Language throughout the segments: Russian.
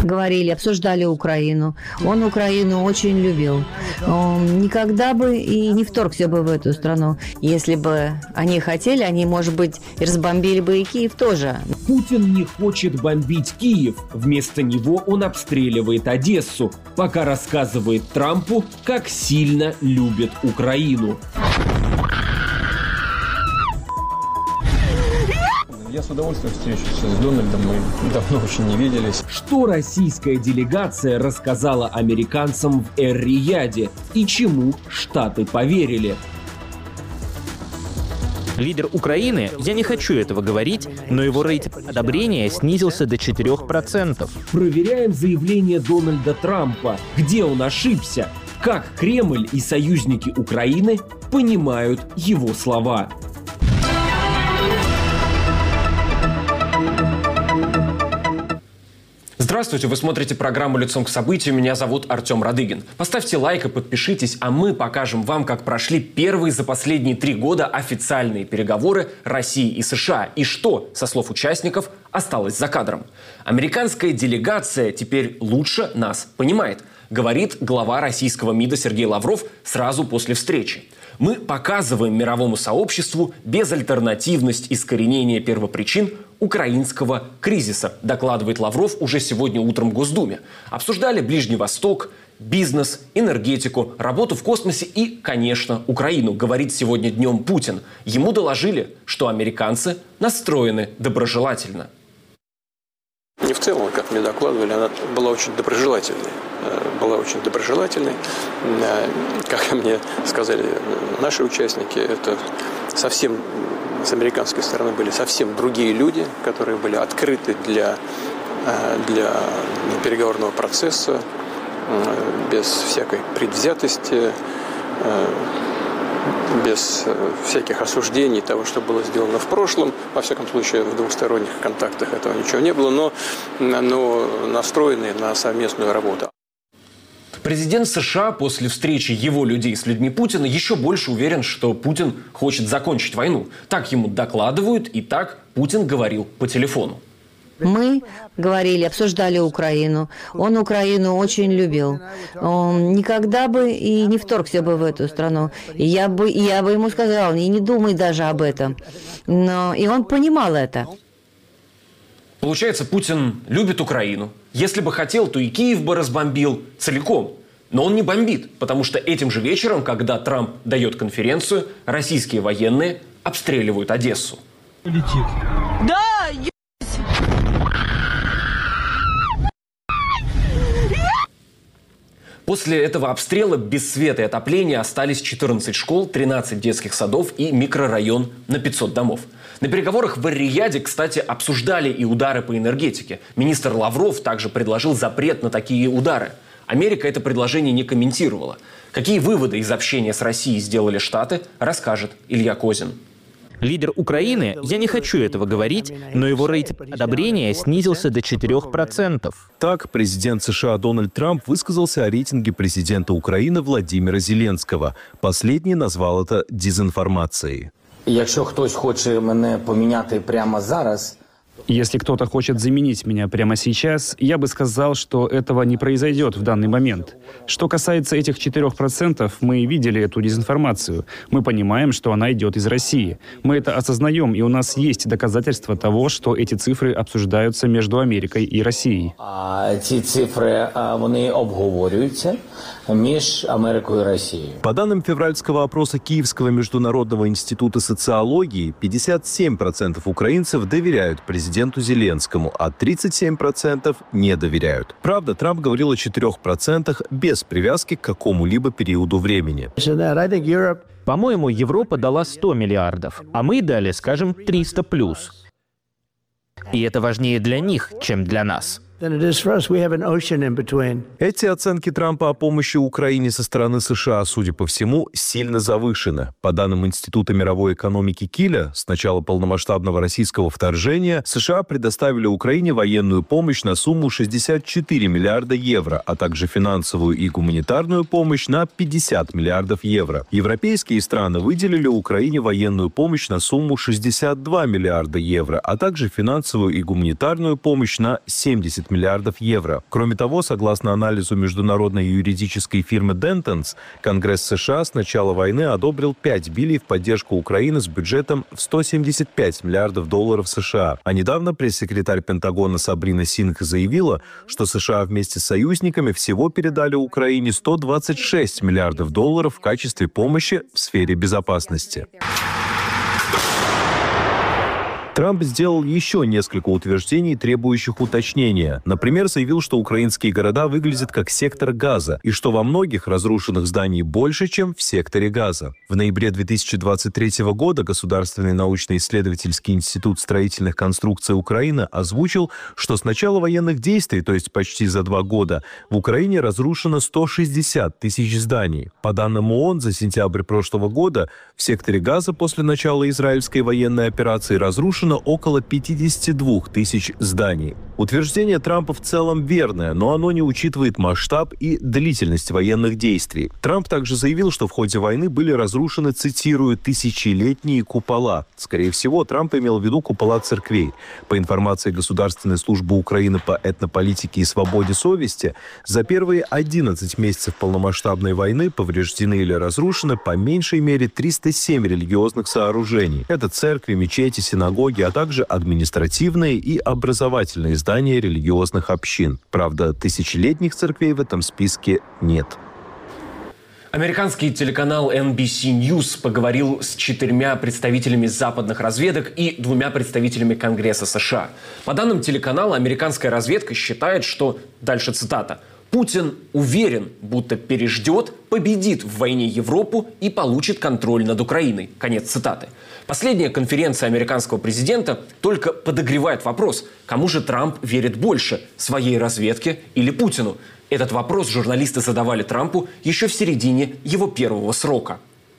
говорили, обсуждали Украину. Он Украину очень любил. Он никогда бы и не вторгся бы в эту страну. Если бы они хотели, они, может быть, и разбомбили бы и Киев тоже. Путин не хочет бомбить Киев. Вместо него он обстреливает Одессу, пока рассказывает Трампу, как сильно любит Украину. Я с удовольствием встречусь с Дональдом, мы давно очень не виделись. Что российская делегация рассказала американцам в Эр-Рияде и чему Штаты поверили? Лидер Украины, я не хочу этого говорить, но его рейтинг одобрения снизился до 4%. Проверяем заявление Дональда Трампа. Где он ошибся? Как Кремль и союзники Украины понимают его слова? Здравствуйте, вы смотрите программу «Лицом к событию». Меня зовут Артем Радыгин. Поставьте лайк и подпишитесь, а мы покажем вам, как прошли первые за последние 3 года официальные переговоры России и США. И что, со слов участников, осталось за кадром. Американская делегация теперь лучше нас понимает, говорит глава российского МИДа Сергей Лавров сразу после встречи. Мы показываем мировому сообществу безальтернативность искоренения первопричин украинского кризиса, докладывает Лавров уже сегодня утром в Госдуме. Обсуждали Ближний Восток, бизнес, энергетику, работу в космосе и, конечно, Украину, говорит сегодня днем Путин. Ему доложили, что американцы настроены доброжелательно. Не в целом, как мне докладывали, она была очень доброжелательной. Как мне сказали наши участники, это совсем с американской стороны были совсем другие люди, которые были открыты для переговорного процесса, без всякой предвзятости, без всяких осуждений того, что было сделано в прошлом. Во всяком случае, в двусторонних контактах этого ничего не было, но настроены на совместную работу. Президент США после встречи его людей с людьми Путина еще больше уверен, что Путин хочет закончить войну. Так ему докладывают, и так Путин говорил по телефону. Мы говорили, обсуждали Украину. Он Украину очень любил. Он никогда бы и не вторгся бы в эту страну. И я бы ему сказала, и не думай даже об этом. И он понимал это. Получается, Путин любит Украину. Если бы хотел, то и Киев бы разбомбил целиком. Но он не бомбит, потому что этим же вечером, когда Трамп дает конференцию, российские военные обстреливают Одессу. Летит. Да! После этого обстрела без света и отопления остались 14 школ, 13 детских садов и микрорайон на 500 домов. На переговорах в Эр-Рияде, кстати, обсуждали и удары по энергетике. Министр Лавров также предложил запрет на такие удары. Америка это предложение не комментировала. Какие выводы из общения с Россией сделали Штаты, расскажет Илья Козин. Лидер Украины, я не хочу этого говорить, но его рейтинг одобрения снизился до 4%. Так, президент США Дональд Трамп высказался о рейтинге президента Украины Владимира Зеленского. Последний назвал это дезинформацией. Якщо хтось хоче мене поміняти прямо зараз, Если кто-то хочет заменить меня прямо сейчас, я бы сказал, что этого не произойдет в данный момент. Что касается этих 4%, мы видели эту дезинформацию. Мы понимаем, что она идет из России. Мы это осознаем, и у нас есть доказательства того, что эти цифры обсуждаются между Америкой и Россией. ці цифри, вони обговорюються між Америкою и Россией. По данным февральского опроса Киевского международного института социологии, 57% украинцев доверяют президенту Зеленскому, а 37% не доверяют. Правда, Трамп говорил о 4% без привязки к какому-либо периоду времени. По-моему, Европа дала 100 миллиардов, а мы дали, скажем, 300 плюс. И это важнее для них, чем для нас. Эти оценки Трампа о помощи Украине со стороны США, судя по всему, сильно завышены. По данным Института мировой экономики Киля, с начала полномасштабного российского вторжения США предоставили Украине военную помощь на сумму 64 миллиарда евро, а также финансовую и гуманитарную помощь на 50 миллиардов евро. Европейские страны выделили Украине военную помощь на сумму 62 миллиарда евро, а также финансовую и гуманитарную помощь на 70 миллиардов миллиардов евро. Кроме того, согласно анализу международной юридической фирмы Dentons, Конгресс США с начала войны одобрил 5 билей в поддержку Украины с бюджетом в 175 миллиардов долларов США. А недавно пресс-секретарь Пентагона Сабрина Сингх заявила, что США вместе с союзниками всего передали Украине 126 миллиардов долларов в качестве помощи в сфере безопасности. Трамп сделал еще несколько утверждений, требующих уточнения. Например, заявил, что украинские города выглядят как сектор Газа, и что во многих разрушенных зданий больше, чем в секторе Газа. В ноябре 2023 года Государственный научно-исследовательский институт строительных конструкций Украины озвучил, что с начала военных действий, то есть почти за 2 года, в Украине разрушено 160 тысяч зданий. По данным ООН, за сентябрь прошлого года в секторе Газа после начала израильской военной операции разрушено около 52 тысяч зданий. Утверждение Трампа в целом верное, но оно не учитывает масштаб и длительность военных действий. Трамп также заявил, что в ходе войны были разрушены, цитирую, тысячелетние купола. Скорее всего, Трамп имел в виду купола церквей. По информации Государственной службы Украины по этнополитике и свободе совести, за первые 11 месяцев полномасштабной войны повреждены или разрушены по меньшей мере 307 религиозных сооружений. Это церкви, мечети, синагоги, а также административные и образовательные здания религиозных общин. Правда, тысячелетних церквей в этом списке нет. Американский телеканал NBC News поговорил с 4 представителями западных разведок и 2 представителями Конгресса США. По данным телеканала, американская разведка считает, что, дальше цитата, «Путин уверен, будто переждет, победит в войне Европу и получит контроль над Украиной». Конец цитаты. Последняя конференция американского президента только подогревает вопрос, кому же Трамп верит больше – своей разведке или Путину. Этот вопрос журналисты задавали Трампу еще в середине его первого срока.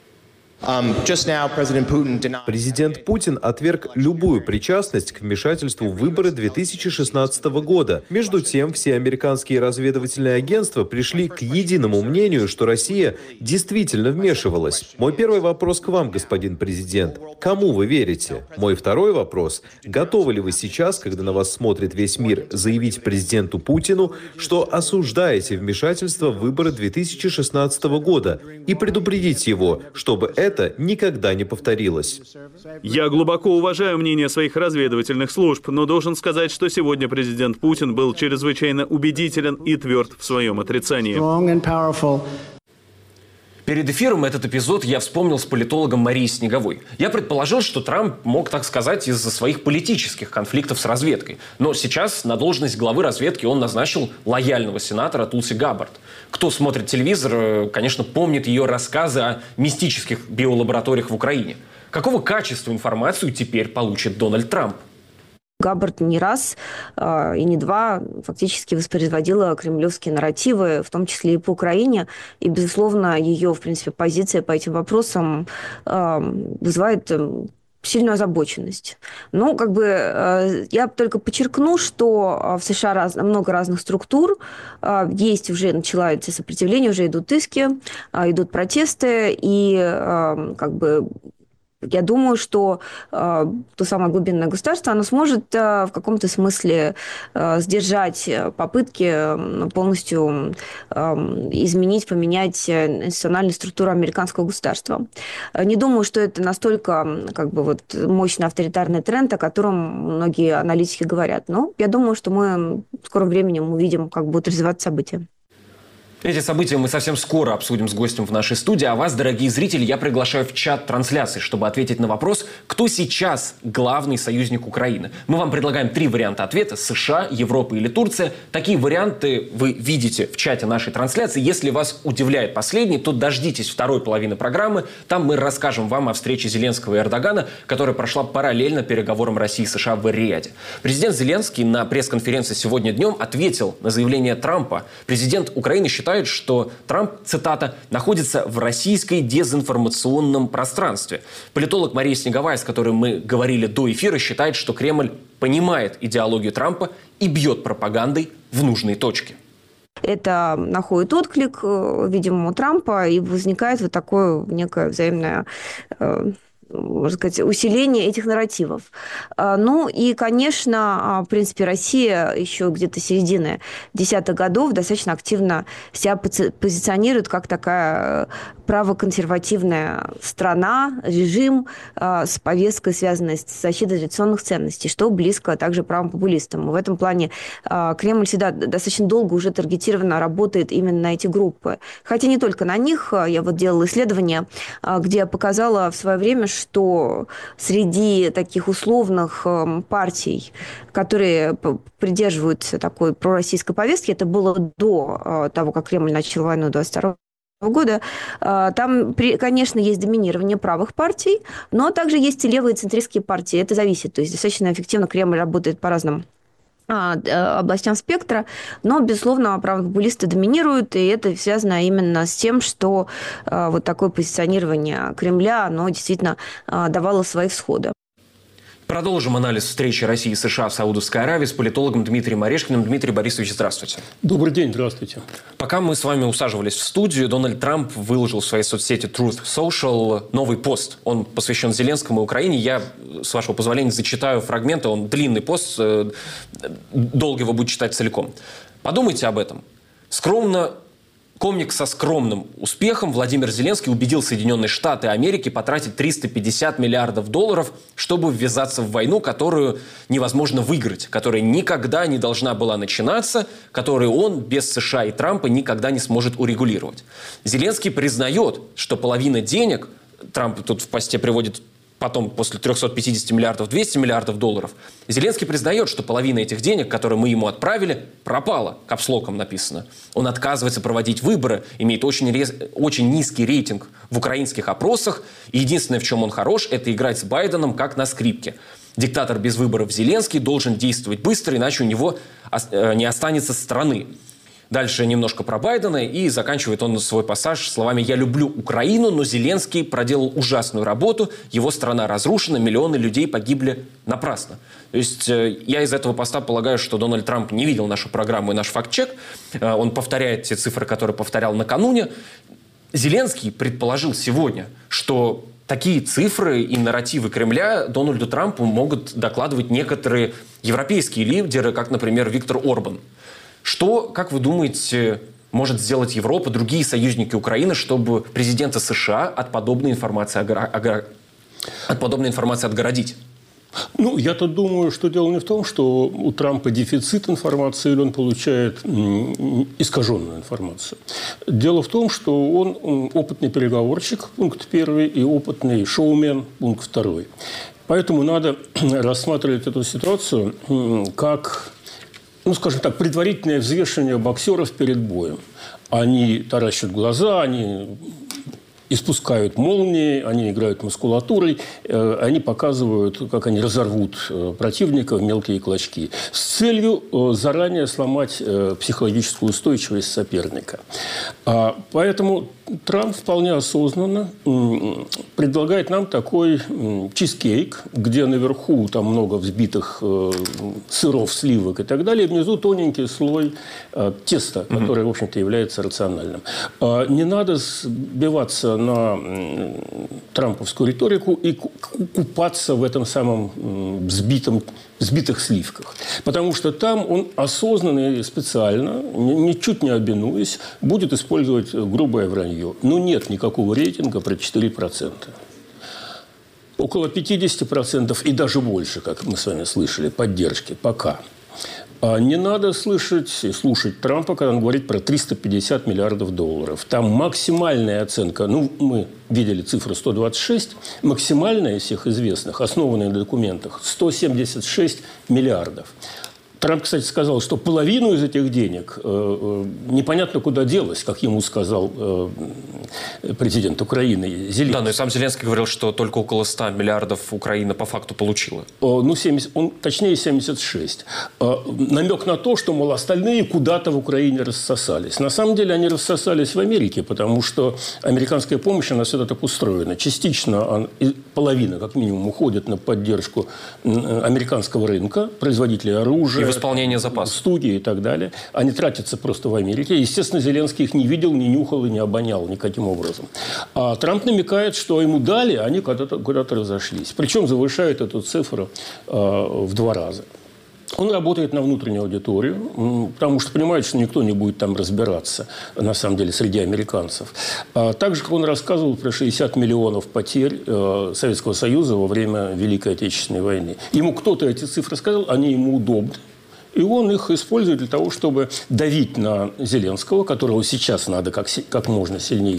Президент Путин отверг любую причастность к вмешательству в выборы 2016 года. Между тем, все американские разведывательные агентства пришли к единому мнению, что Россия действительно вмешивалась. Мой первый вопрос к вам, господин президент. Кому вы верите? Мой второй вопрос. Готовы ли вы сейчас, когда на вас смотрит весь мир, заявить президенту Путину, что осуждаете вмешательство в выборы 2016 года и предупредить его, чтобы это никогда не повторилось? Я глубоко уважаю мнение своих разведывательных служб, но должен сказать, что сегодня президент Путин был чрезвычайно убедителен и тверд в своем отрицании. Перед эфиром этот эпизод я вспомнил с политологом Марией Снеговой. Я предположил, что Трамп мог так сказать из-за своих политических конфликтов с разведкой. Но сейчас на должность главы разведки он назначил лояльного сенатора Тулси Габбард. Кто смотрит телевизор, конечно, помнит ее рассказы о мистических биолабораториях в Украине. Какого качества информацию теперь получит Дональд Трамп? Габбард не раз и не два фактически воспроизводила кремлевские нарративы, в том числе и по Украине. И, безусловно, ее, в принципе, позиция по этим вопросам вызывает сильную озабоченность. Ну, я только подчеркну, что в США много разных структур. Есть уже, начинается сопротивление, уже идут иски, идут протесты, и я думаю, что то самое глубинное государство, оно сможет в каком-то смысле сдержать попытки полностью изменить, поменять институциональную структуру американского государства. Не думаю, что это настолько мощный авторитарный тренд, о котором многие аналитики говорят. Но я думаю, что мы в скором времени увидим, как будут развиваться события. Эти события мы совсем скоро обсудим с гостем в нашей студии. А вас, дорогие зрители, я приглашаю в чат трансляции, чтобы ответить на вопрос, кто сейчас главный союзник Украины. Мы вам предлагаем 3 варианта ответа: США, Европа или Турция. Такие варианты вы видите в чате нашей трансляции. Если вас удивляет последний, то дождитесь второй половины программы. Там мы расскажем вам о встрече Зеленского и Эрдогана, которая прошла параллельно переговорам России и США в Эр-Рияде. Президент Зеленский на пресс-конференции сегодня днем ответил на заявление Трампа. Президент Украины считает, что Трамп, цитата, находится в российской дезинформационном пространстве. Политолог Мария Снеговая, с которой мы говорили до эфира, считает, что Кремль понимает идеологию Трампа и бьет пропагандой в нужные точки. Это находит отклик, видимо, у Трампа, и возникает вот такое некое взаимное можно сказать, усиления этих нарративов. Ну и, конечно, в принципе, Россия еще где-то середины десятых годов достаточно активно себя позиционирует как такая правоконсервативная страна, режим с повесткой, связанной с защитой традиционных ценностей, что близко также правым популистам. В этом плане Кремль всегда достаточно долго уже таргетированно работает именно на эти группы. Хотя не только на них. Я вот делала исследование, где я показала в свое время, что среди таких условных партий, которые придерживаются такой пророссийской повестки, это было до того, как Кремль начал войну 22 года, там, конечно, есть доминирование правых партий, но также есть и левые центристские партии. Это зависит. То есть достаточно эффективно Кремль работает по разным областям спектра, но, безусловно, правые популисты доминируют, и это связано именно с тем, что вот такое позиционирование Кремля, оно действительно давало свои всходы. Продолжим анализ встречи России и США в Саудовской Аравии с политологом Дмитрием Орешкиным. Дмитрий Борисович, здравствуйте. Добрый день, здравствуйте. Пока мы с вами усаживались в студию, Дональд Трамп выложил в своей соцсети Truth Social новый пост. Он посвящен Зеленскому и Украине. Я, с вашего позволения, зачитаю фрагменты. Он длинный пост, долго его будет читать целиком. Подумайте об этом. Комик со скромным успехом Владимир Зеленский убедил Соединенные Штаты Америки потратить $350 миллиардов, чтобы ввязаться в войну, которую невозможно выиграть, которая никогда не должна была начинаться, которую он без США и Трампа никогда не сможет урегулировать. Зеленский признает, что половина денег, Трамп тут в посте приводит потом после 350 миллиардов, $200 миллиардов. Зеленский признает, что половина этих денег, которые мы ему отправили, пропала. Капслоком написано. Он отказывается проводить выборы, имеет очень низкий рейтинг в украинских опросах. И единственное, в чем он хорош, это играть с Байденом как на скрипке. Диктатор без выборов Зеленский должен действовать быстро, иначе у него не останется страны. Дальше немножко про Байдена, и заканчивает он свой пассаж словами «Я люблю Украину, но Зеленский проделал ужасную работу, его страна разрушена, миллионы людей погибли напрасно». То есть я из этого поста полагаю, что Дональд Трамп не видел нашу программу и наш факт-чек. Он повторяет те цифры, которые повторял накануне. Зеленский предположил сегодня, что такие цифры и нарративы Кремля Дональду Трампу могут докладывать некоторые европейские лидеры, как, например, Виктор Орбан. Что, как вы думаете, может сделать Европа, другие союзники Украины, чтобы президента США от подобной информации отгородить? Ну, я-то думаю, что дело не в том, что у Трампа дефицит информации или он получает искаженную информацию. Дело в том, что он опытный переговорщик, пункт 1, и опытный шоумен, пункт 2. Поэтому надо рассматривать эту ситуацию как, скажем так, предварительное взвешивание боксеров перед боем. Они таращат глаза, они испускают молнии, они играют мускулатурой, они показывают, как они разорвут противника в мелкие клочки с целью заранее сломать психологическую устойчивость соперника. Поэтому Трамп вполне осознанно предлагает нам такой чизкейк, где наверху там много взбитых сыров, сливок и так далее, и внизу тоненький слой теста, который, в общем-то, является рациональным. Не надо сбиваться на трамповскую риторику и купаться в этом самом взбитых сливках. Потому что там он осознанно и специально, ничуть не обинуясь, будет использовать грубое вранье. Но нет никакого рейтинга про 4%. Около 50% и даже больше, как мы с вами слышали, поддержки пока. Не надо слушать Трампа, когда он говорит про $350 миллиардов. Там максимальная оценка, мы видели цифру 126, максимальная из всех известных, основанная на документах, 176 миллиардов. Трамп, кстати, сказал, что половину из этих денег непонятно куда делось, как ему сказал президент Украины Зеленский. Да, но и сам Зеленский говорил, что только около 100 миллиардов Украина по факту получила. 76. Намек на то, что, мол, остальные куда-то в Украине рассосались. На самом деле они рассосались в Америке, потому что американская помощь, она всегда так устроена. Частично половина, как минимум, уходит на поддержку американского рынка, производителей оружия, исполнение запасов. Студии и так далее. Они тратятся просто в Америке. Естественно, Зеленский их не видел, не нюхал и не обонял никаким образом. А Трамп намекает, что ему дали, а они куда-то разошлись. Причем завышает эту цифру в 2 раза. Он работает на внутреннюю аудиторию, потому что понимает, что никто не будет там разбираться, на самом деле, среди американцев. Также, как он рассказывал про 60 миллионов потерь Советского Союза во время Великой Отечественной войны. Ему кто-то эти цифры сказал, они ему удобны. И он их использует для того, чтобы давить на Зеленского, которого сейчас надо как можно сильнее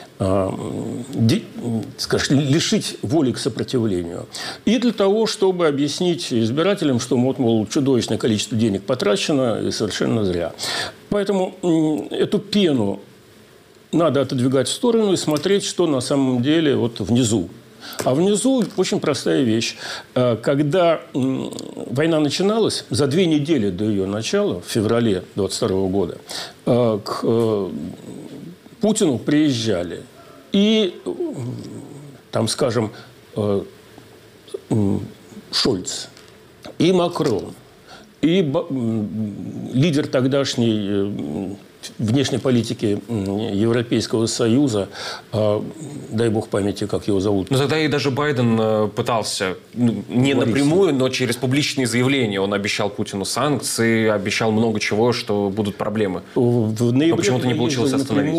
лишить воли к сопротивлению. И для того, чтобы объяснить избирателям, что, мол, чудовищное количество денег потрачено и совершенно зря. Поэтому эту пену надо отодвигать в сторону и смотреть, что на самом деле вот внизу. А внизу очень простая вещь. Когда война начиналась, за 2 недели до ее начала, в феврале 22 года, к Путину приезжали и, там, скажем, Шольц, и Макрон, и лидер тогдашней внешней политики Европейского Союза, дай бог памяти, как его зовут. Но тогда и даже Байден пытался, не напрямую, но через публичные заявления. Он обещал Путину санкции, обещал много чего, что будут проблемы. Но почему-то не получилось остановить.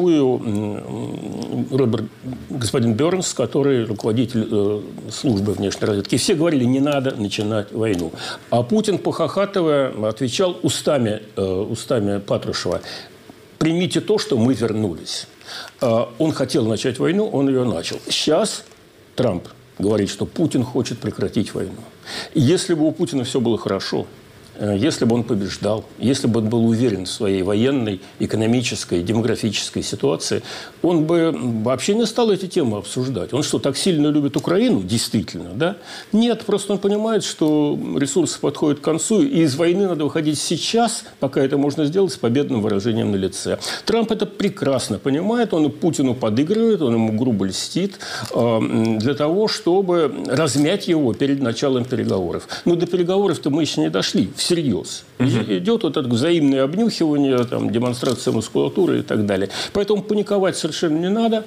Напрямую господин Бернс, который руководитель службы внешней разведки, все говорили, не надо начинать войну. А Путин, похохатывая, отвечал устами Патрушева: примите то, что мы вернулись. Он хотел начать войну, он ее начал. Сейчас Трамп говорит, что Путин хочет прекратить войну. Если бы у Путина все было хорошо, если бы он побеждал, если бы он был уверен в своей военной, экономической, демографической ситуации, он бы вообще не стал эти темы обсуждать. Он что, так сильно любит Украину? Действительно, да? Нет, просто он понимает, что ресурсы подходят к концу, и из войны надо выходить сейчас, пока это можно сделать с победным выражением на лице. Трамп это прекрасно понимает, он и Путину подыгрывает, он ему грубо льстит, для того, чтобы размять его перед началом переговоров. Но до переговоров-то мы еще не дошли. Всерьез. Идет вот это взаимное обнюхивание, там, демонстрация мускулатуры и так далее. Поэтому паниковать совершенно не надо.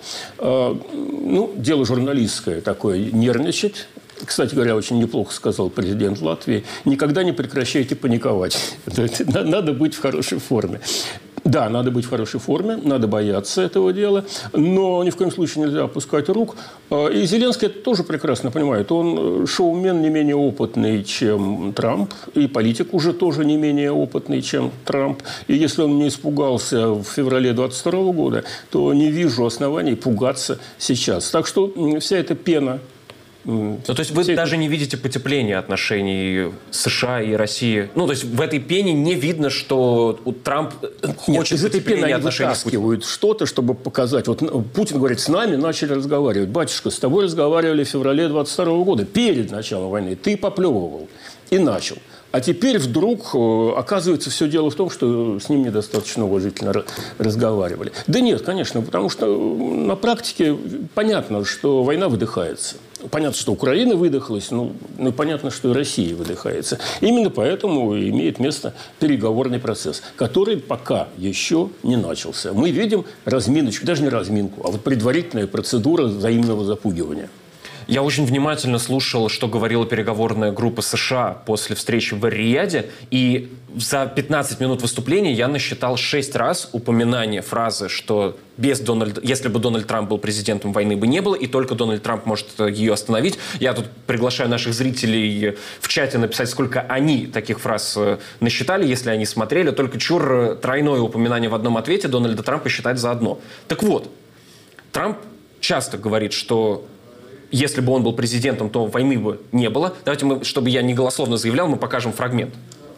Дело журналистское такое, нервничать. Кстати говоря, очень неплохо сказал президент Латвии: никогда не прекращайте паниковать. Надо быть в хорошей форме. Да, надо быть в хорошей форме, надо бояться этого дела, но ни в коем случае нельзя опускать рук. И Зеленский это тоже прекрасно понимает. Он шоумен не менее опытный, чем Трамп, и политик уже тоже не менее опытный, чем Трамп. И если он не испугался в феврале 22 года, то не вижу оснований пугаться сейчас. Так что вся эта пена... то есть вы даже не видите потепления отношений США и России? То есть в этой пене не видно, что Трамп хочет из этой пены они вытаскивают что-то, чтобы показать. Вот Путин говорит, с нами начали разговаривать. Батюшка, с тобой разговаривали в феврале 22 года, перед началом войны. Ты поплевывал и начал. А теперь вдруг, оказывается, все дело в том, что с ним недостаточно уважительно разговаривали. Да нет, конечно, потому что на практике понятно, что война выдыхается. Понятно, что Украина выдохлась, но понятно, что и Россия выдыхается. Именно поэтому имеет место переговорный процесс, который пока еще не начался. Мы видим разминочку, даже не разминку, а вот предварительная процедура взаимного запугивания. Я очень внимательно слушал, что говорила переговорная группа США после встречи в Эр-Рияде, и за 15 минут выступления я насчитал 6 раз упоминание фразы, что если бы Дональд Трамп был президентом, войны бы не было, и только Дональд Трамп может ее остановить. Я тут приглашаю наших зрителей в чате написать, сколько они таких фраз насчитали, если они смотрели. Только чур тройное упоминание в одном ответе Дональда Трампа считать за одно. Так вот, Трамп часто говорит, что если бы он был президентом, то войны бы не было. Давайте мы, чтобы я не голословно заявлял, мы покажем фрагмент.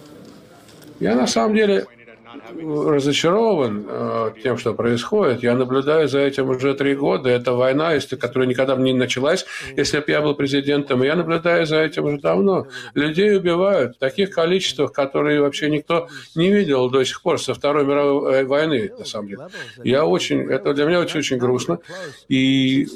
Я на самом деле разочарован тем, что происходит. Я наблюдаю за этим уже 3 года. Это война, которая никогда бы не началась, если бы я был президентом. И я наблюдаю за этим уже давно. Людей убивают в таких количествах, которые вообще никто не видел до сих пор со Второй мировой войны, на самом деле. Это для меня очень грустно. И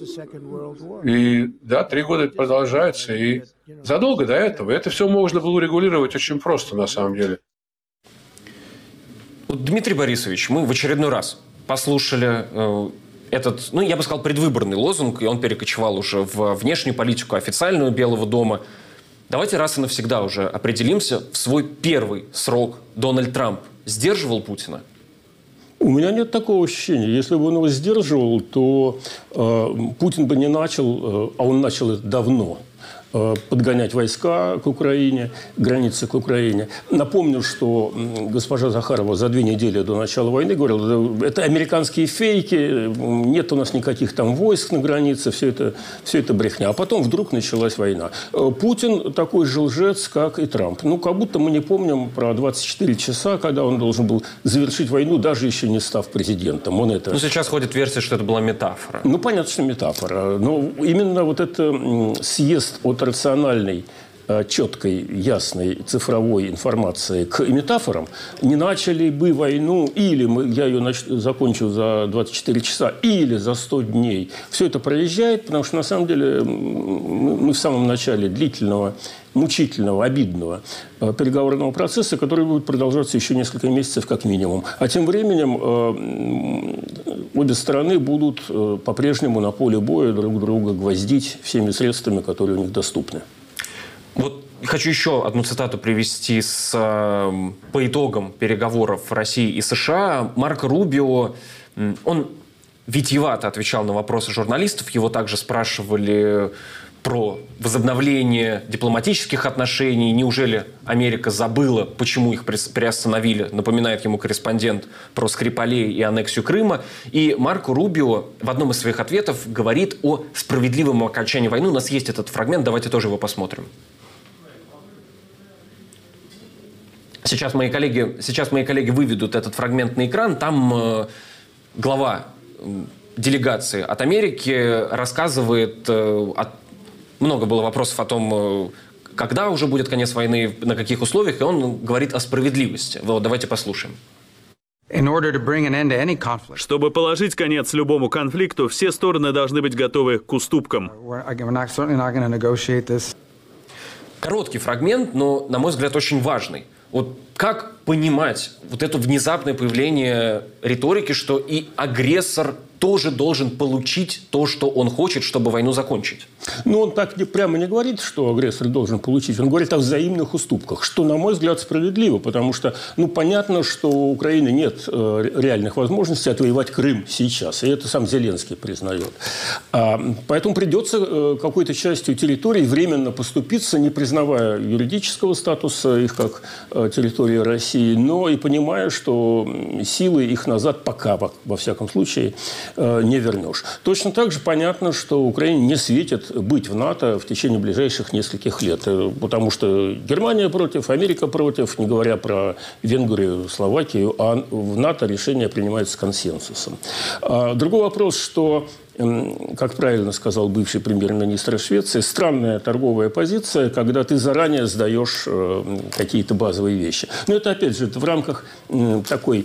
да, 3 года это продолжается. И задолго до этого это все можно было урегулировать очень просто, на самом деле. Вот, Дмитрий Борисович, мы в очередной раз послушали этот, ну, я бы сказал, предвыборный лозунг, и он перекочевал уже в внешнюю политику официальную Белого дома. Давайте раз и навсегда уже определимся, в свой первый срок Дональд Трамп сдерживал Путина? У меня нет такого ощущения. Если бы он его сдерживал, то Путин бы не начал, а он начал это давно, подгонять войска к Украине, границы к Украине. Напомню, что госпожа Захарова за 2 недели до начала войны говорила, это американские фейки, нет у нас никаких там войск на границе, все это брехня. А потом вдруг началась война. Путин такой же лжец, как и Трамп. Ну, как будто мы не помним про 24 часа, когда он должен был завершить войну, даже еще не став президентом. Он это... Ну, сейчас ходит версия, что это была метафора. Ну, понятно, что метафора. Но именно вот это съезд от рациональной, четкой, ясной цифровой информации к метафорам, не начали бы войну, или я ее закончу за 24 часа, или за 100 дней. Все это проезжает, потому что, на самом деле, мы в самом начале длительного, мучительного, обидного переговорного процесса, который будет продолжаться еще несколько месяцев как минимум. А тем временем обе стороны будут по-прежнему на поле боя друг друга гвоздить всеми средствами, которые у них доступны. Вот хочу еще одну цитату привести по итогам переговоров России и США. Марко Рубио, он витиевато отвечал на вопросы журналистов. Его также спрашивали про возобновление дипломатических отношений. Неужели Америка забыла, почему их приостановили? Напоминает ему корреспондент про Скрипалей и аннексию Крыма. И Марко Рубио в одном из своих ответов говорит о справедливом окончании войны. У нас есть этот фрагмент, давайте тоже его посмотрим. Сейчас мои коллеги выведут этот фрагмент на экран. Там глава делегации от Америки рассказывает много было вопросов о том, когда уже будет конец войны, на каких условиях, и он говорит о справедливости. Вот, давайте послушаем. Чтобы положить конец любому конфликту, все стороны должны быть готовы к уступкам. Короткий фрагмент, но, на мой взгляд, очень важный. Вот как понимать вот это внезапное появление риторики, что и агрессор тоже должен получить то, что он хочет, чтобы войну закончить? Ну, он так прямо не говорит, что агрессор должен получить. Он говорит о взаимных уступках, что, на мой взгляд, справедливо. Потому что, понятно, что у Украины нет реальных возможностей отвоевать Крым сейчас. И это сам Зеленский признает. Поэтому придется какой-то частью территорий временно поступиться, не признавая юридического статуса их как территории России, но и понимая, что силы их назад пока, во всяком случае, не вернешь. Точно так же понятно, что Украине не светит быть в НАТО в течение ближайших нескольких лет. Потому что Германия против, Америка против, не говоря про Венгрию, Словакию, а в НАТО решение принимается консенсусом. Другой вопрос, что, как правильно сказал бывший премьер-министр Швеции, странная торговая позиция, когда ты заранее сдаешь какие-то базовые вещи. Но это, опять же, в рамках такой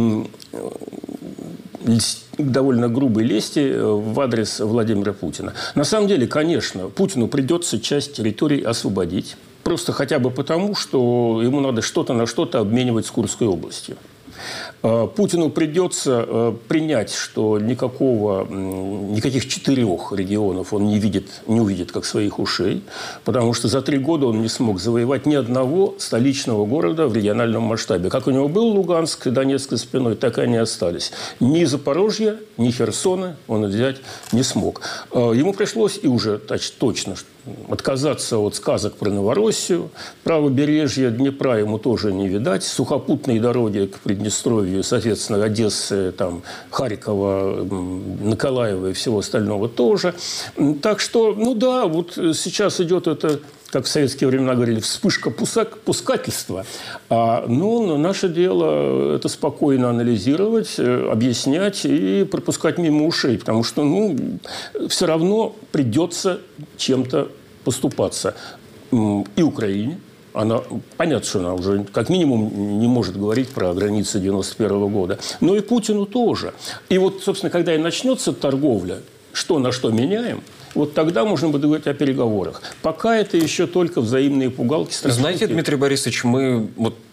довольно грубой лести в адрес Владимира Путина. На самом деле, конечно, Путину придется часть территорий освободить. Просто хотя бы потому, что ему надо что-то на что-то обменивать с Курской областью. Путину придется принять, что никаких 4 регионов он не увидит как своих ушей, потому что за 3 года он не смог завоевать ни одного столичного города в региональном масштабе. Как у него был Луганск и Донецк за спиной, так и они остались. Ни Запорожья, ни Херсона он взять не смог. Ему пришлось и уже точно отказаться от сказок про Новороссию, правобережье Днепра ему тоже не видать, сухопутные дороги к Приднестровью, соответственно, Одессы, Харькова, Николаева и всего остального тоже. Так что, вот сейчас идет это, как в советские времена говорили, вспышка пускательства. Наше дело это спокойно анализировать, объяснять и пропускать мимо ушей, потому что все равно придется чем-то поступаться. И Украине. Понятно, что она уже как минимум не может говорить про границы 91 года. Но и Путину тоже. И вот, собственно, когда и начнется торговля, что на что меняем, вот тогда можно будет говорить о переговорах. Пока это еще только взаимные пугалки. Знаете, Дмитрий Борисович, мы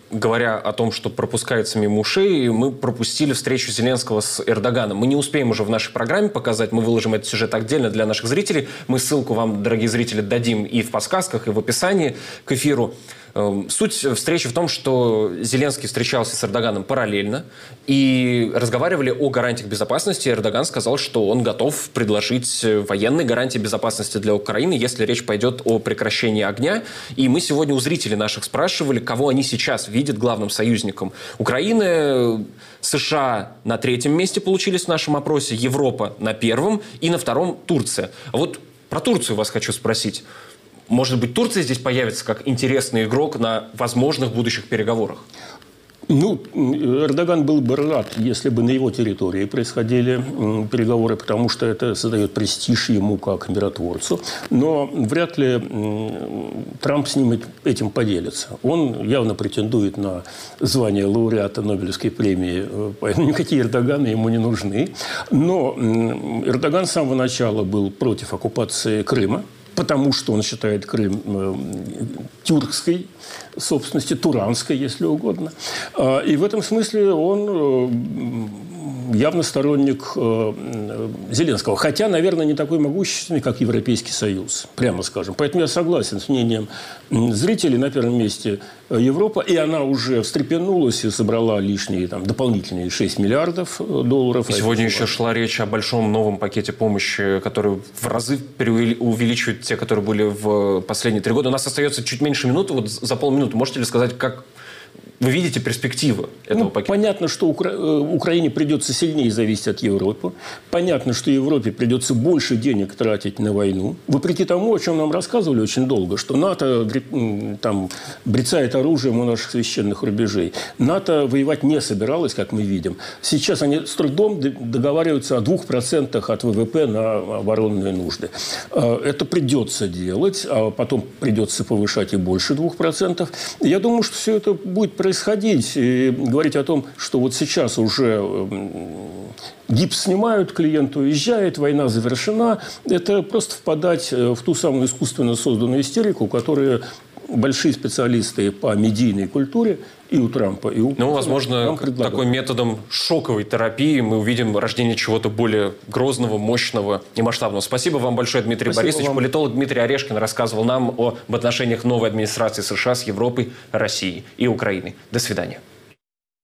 говоря о том, что пропускается мимо ушей, мы пропустили встречу Зеленского с Эрдоганом. Мы не успеем уже в нашей программе показать, мы выложим этот сюжет отдельно для наших зрителей. Мы ссылку вам, дорогие зрители, дадим и в подсказках, и в описании к эфиру. Суть встречи в том, что Зеленский встречался с Эрдоганом параллельно и разговаривали о гарантиях безопасности. Эрдоган сказал, что он готов предложить военные гарантии безопасности для Украины, если речь пойдет о прекращении огня. И мы сегодня у зрителей наших спрашивали, кого они сейчас видят главным союзником Украины. США на 3-м месте получились в нашем опросе, Европа на 1-м и на 2-м Турция. А вот про Турцию вас хочу спросить. Может быть, Турция здесь появится как интересный игрок на возможных будущих переговорах? Ну, Эрдоган был бы рад, если бы на его территории происходили переговоры, потому что это создает престиж ему как миротворцу. Но вряд ли Трамп с ним этим поделится. Он явно претендует на звание лауреата Нобелевской премии, поэтому никакие Эрдоганы ему не нужны. Но Эрдоган с самого начала был против оккупации Крыма, потому что он считает Крым тюркской собственности, туранской, если угодно. И в этом смысле он явно сторонник Зеленского. Хотя, наверное, не такой могущественный, как Европейский Союз, прямо скажем. Поэтому я согласен с мнением зрителей. На первом месте Европа. И она уже встрепенулась и собрала лишние, дополнительные 6 миллиардов долларов. И сегодня еще шла речь о большом новом пакете помощи, который в разы увеличивает те, которые были в последние 3 года. У нас остается чуть меньше минуты. Вот за полминуты можете ли сказать, как вы видите перспективы этого пакета? Понятно, что Украине придется сильнее зависеть от Европы. Понятно, что Европе придется больше денег тратить на войну. Вопреки тому, о чем нам рассказывали очень долго, что НАТО брецает оружием у наших священных рубежей. НАТО воевать не собиралось, как мы видим. Сейчас они с трудом договариваются о 2% от ВВП на оборонные нужды. Это придется делать, а потом придется повышать и больше 2%. Я думаю, что все это будет происходить. И говорить о том, что вот сейчас уже гипс снимают, клиент уезжает, война завершена, это просто впадать в ту самую искусственно созданную истерику, которую большие специалисты по медийной культуре и у Трампа, и у Путина. Ну, возможно, такой методом шоковой терапии мы увидим рождение чего-то более грозного, мощного и масштабного. Спасибо вам большое, Дмитрий Борисович. Вам. Политолог Дмитрий Орешкин рассказывал нам об отношениях новой администрации США с Европой, Россией и Украиной. До свидания.